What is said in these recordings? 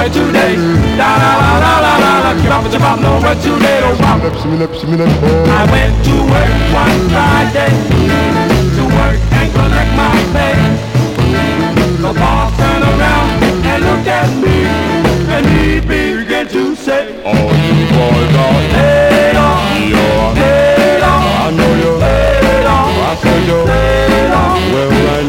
nowhere today. La la la la la la la, chop nowhere today. I went to work one Friday to work and collect my pay. The boss turned around and looked at me, and he began to say, "All you boys are laid off, laid off. I know you're laid off. I said you're laid off. Well, right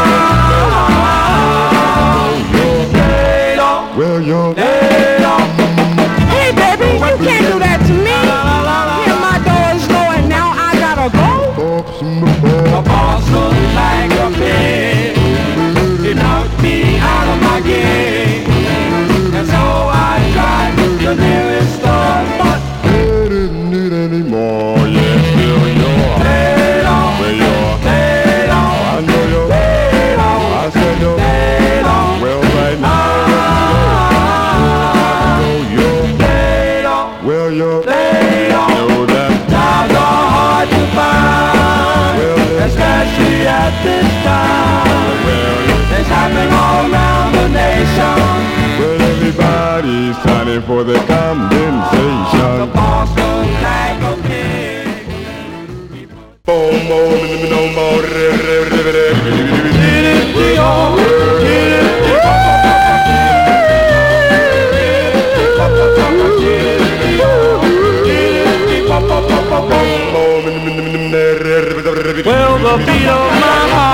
now you're laid off. Well, you're laid off." Hey, baby, you can't do that to me. Here, my door is low, and now I gotta go. The boss looked like a pig. He knocked me out of my game, and so I tried the nearest store, but they didn't need any more. Yeah, still you're laid off. Well, you're laid off. I know you're laid off. I said you're laid off. Well, right now you're laid off. Well, you're laid off. Know that jobs are hard to find, especially at this time. It's happening all around the nation. Well, everybody's signing for the compensation. The boss looks like a pig. Boom, boom, no more. Well, the beat of my heart